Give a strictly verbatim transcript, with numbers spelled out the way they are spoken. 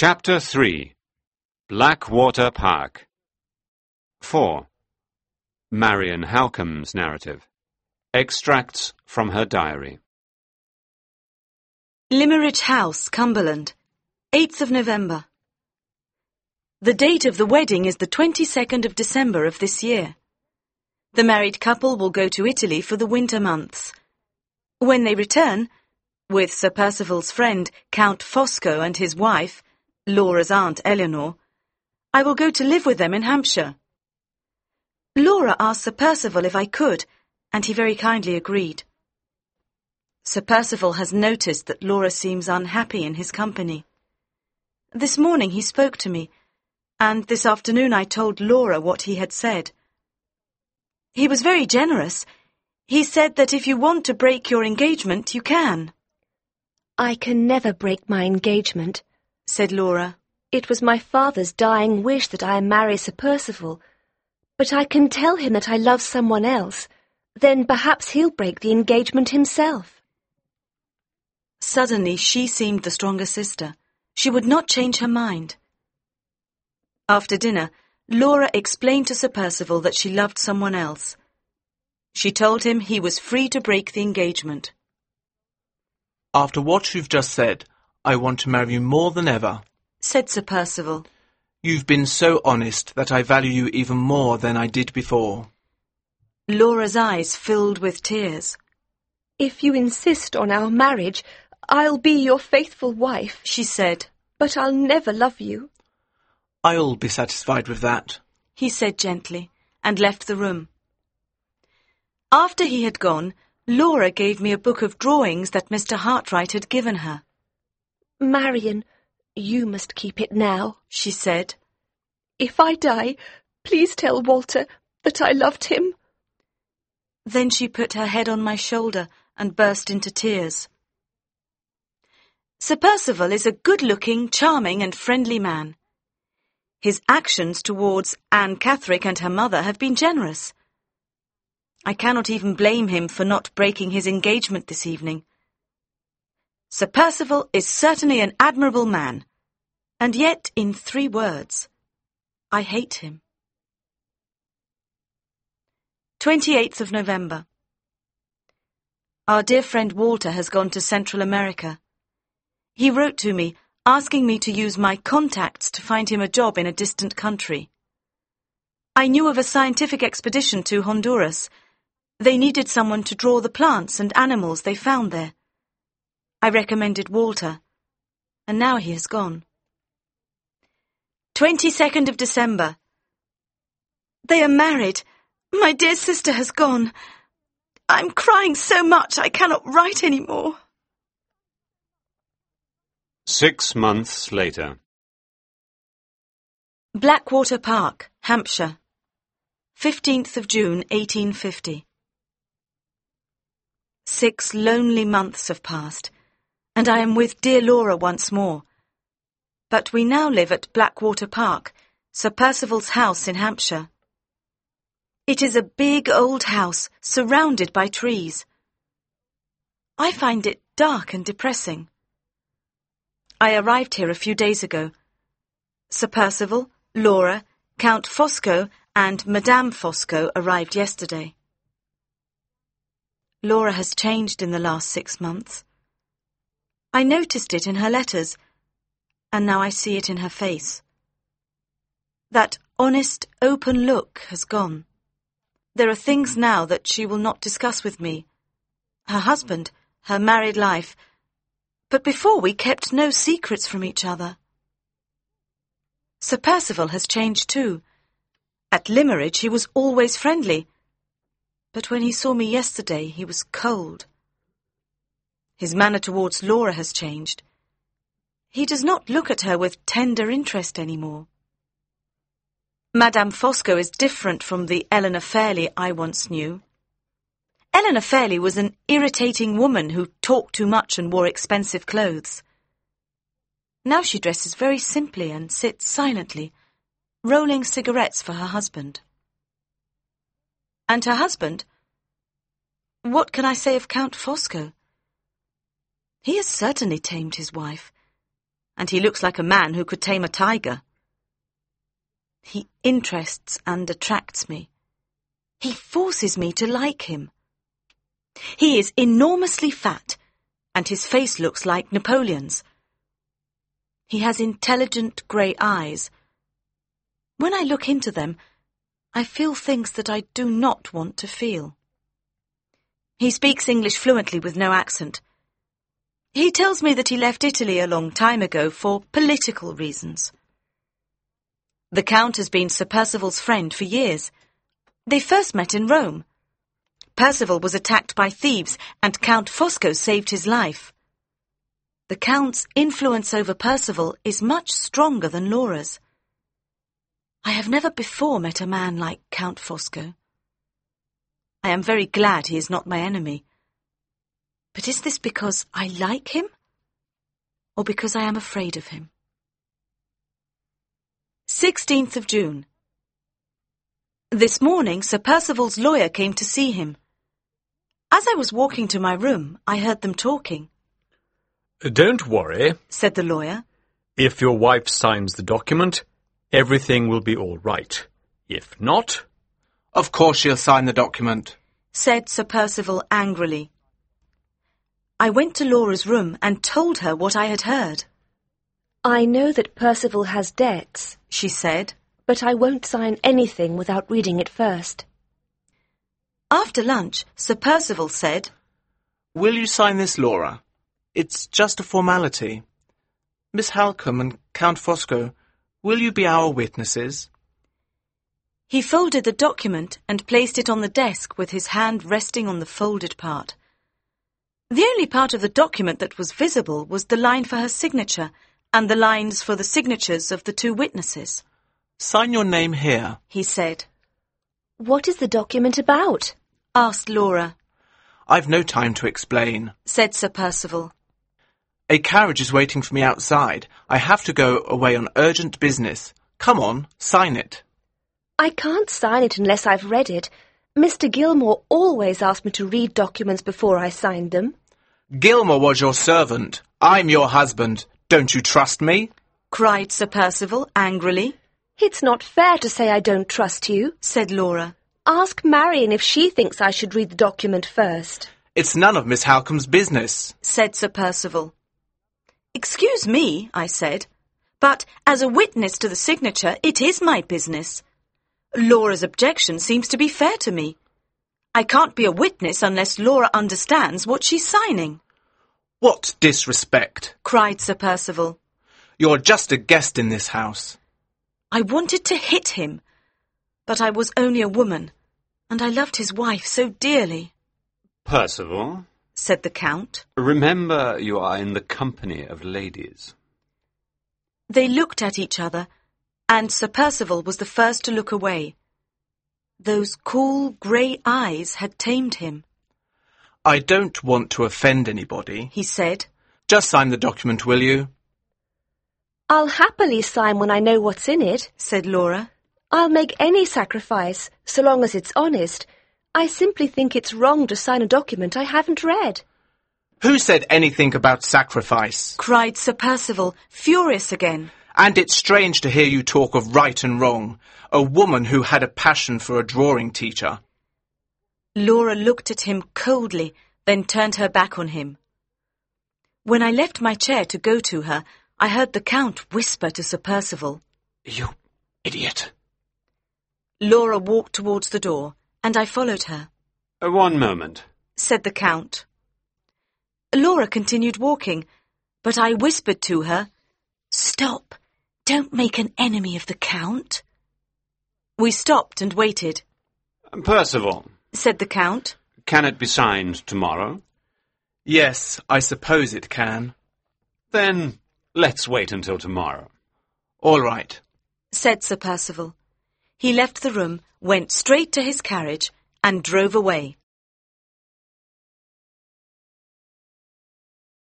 Chapter three. Blackwater Park. four. Marion Halcomb's narrative. Extracts from her diary. Limmeridge House, Cumberland, eighth of November. The date of the wedding is the twenty-second of December of this year. The married couple will go to Italy for the winter months. When they return, with Sir Percival's friend, Count Fosco, and his wife, Laura's aunt Eleanor, I will go to live with them in Hampshire. Laura asked Sir Percival if I could, and he very kindly agreed. Sir Percival has noticed that Laura seems unhappy in his company. This morning he spoke to me, and this afternoon I told Laura what he had said. He was very generous. He said that if you want to break your engagement, you can. I can never break my engagement, said Laura. It was my father's dying wish that I marry Sir Percival, but I can tell him that I love someone else. Then perhaps he'll break the engagement himself. Suddenly she seemed the stronger sister. She would not change her mind. After dinner, Laura explained to Sir Percival that she loved someone else. She told him he was free to break the engagement. After what you've just said, I want to marry you more than ever, said Sir Percival. You've been so honest that I value you even more than I did before. Laura's eyes filled with tears. If you insist on our marriage, I'll be your faithful wife, she said. But I'll never love you. I'll be satisfied with that, he said gently, and left the room. After he had gone, Laura gave me a book of drawings that Mister Hartright had given her. Marion, you must keep it now, she said. If I die, please tell Walter that I loved him. Then she put her head on my shoulder and burst into tears. Sir Percival is a good-looking, charming and friendly man. His actions towards Anne Catherick and her mother have been generous. I cannot even blame him for not breaking his engagement this evening. Sir Percival is certainly an admirable man, and yet, in three words, I hate him. twenty-eighth of November. Our dear friend Walter has gone to Central America. He wrote to me, asking me to use my contacts to find him a job in a distant country. I knew of a scientific expedition to Honduras. They needed someone to draw the plants and animals they found there. I recommended Walter, and now he has gone. twenty-second of December. They are married. My dear sister has gone. I'm crying so much I cannot write any more. Six months later. Blackwater Park, Hampshire, fifteenth of June, eighteen fifty. Six lonely months have passed, and I am with dear Laura once more. But we now live at Blackwater Park, Sir Percival's house in Hampshire. It is a big old house surrounded by trees. I find it dark and depressing. I arrived here a few days ago. Sir Percival, Laura, Count Fosco and Madame Fosco arrived yesterday. Laura has changed in the last six months. I noticed it in her letters, and now I see it in her face. That honest, open look has gone. There are things now that she will not discuss with me. Her husband, her married life, but before we kept no secrets from each other. Sir Percival has changed too. At Limmeridge he was always friendly, but when he saw me yesterday he was cold. His manner towards Laura has changed. He does not look at her with tender interest any more. Madame Fosco is different from the Eleanor Fairley I once knew. Eleanor Fairley was an irritating woman who talked too much and wore expensive clothes. Now she dresses very simply and sits silently, rolling cigarettes for her husband. And her husband? What can I say of Count Fosco? He has certainly tamed his wife, and he looks like a man who could tame a tiger. He interests and attracts me. He forces me to like him. He is enormously fat, and his face looks like Napoleon's. He has intelligent grey eyes. When I look into them, I feel things that I do not want to feel. He speaks English fluently with no accent. He tells me that he left Italy a long time ago for political reasons. The Count has been Sir Percival's friend for years. They first met in Rome. Percival was attacked by thieves, and Count Fosco saved his life. The Count's influence over Percival is much stronger than Laura's. I have never before met a man like Count Fosco. I am very glad he is not my enemy. But is this because I like him, or because I am afraid of him? sixteenth of June. This morning, Sir Percival's lawyer came to see him. As I was walking to my room, I heard them talking. Don't worry, said the lawyer. If your wife signs the document, everything will be all right. If not... Of course she'll sign the document, said Sir Percival angrily. I went to Laura's room and told her what I had heard. I know that Percival has debts, she said, but I won't sign anything without reading it first. After lunch, Sir Percival said, Will you sign this, Laura? It's just a formality. Miss Halcombe and Count Fosco, will you be our witnesses? He folded the document and placed it on the desk with his hand resting on the folded part. The only part of the document that was visible was the line for her signature and the lines for the signatures of the two witnesses. Sign your name here, he said. What is the document about? Asked Laura. I've no time to explain, said Sir Percival. A carriage is waiting for me outside. I have to go away on urgent business. Come on, sign it. I can't sign it unless I've read it. Mister Gilmore always asked me to read documents before I signed them. Gilmore was your servant. I'm your husband. Don't you trust me? Cried Sir Percival angrily. It's not fair to say I don't trust you, said Laura. Ask Marion if she thinks I should read the document first. It's none of Miss Halcombe's business, said Sir Percival. Excuse me, I said, but as a witness to the signature, it is my business. Laura's objection seems to be fair to me. I can't be a witness unless Laura understands what she's signing. What disrespect, cried Sir Percival. You're just a guest in this house. I wanted to hit him, but I was only a woman, and I loved his wife so dearly. Percival, said the Count, remember you are in the company of ladies. They looked at each other, and Sir Percival was the first to look away. Those cool grey eyes had tamed him. I don't want to offend anybody, he said. Just sign the document, will you? I'll happily sign when I know what's in it, said Laura. I'll make any sacrifice, so long as it's honest. I simply think it's wrong to sign a document I haven't read. Who said anything about sacrifice? Cried Sir Percival, furious again. And it's strange to hear you talk of right and wrong. A woman who had a passion for a drawing teacher. Laura looked at him coldly, then turned her back on him. When I left my chair to go to her, I heard the Count whisper to Sir Percival, You idiot. Laura walked towards the door, and I followed her. Uh, one moment, said the Count. Laura continued walking, but I whispered to her, Stop! Don't make an enemy of the Count. We stopped and waited. Percival, said the Count. Can it be signed tomorrow? Yes, I suppose it can. Then let's wait until tomorrow. All right, said Sir Percival. He left the room, went straight to his carriage, and drove away.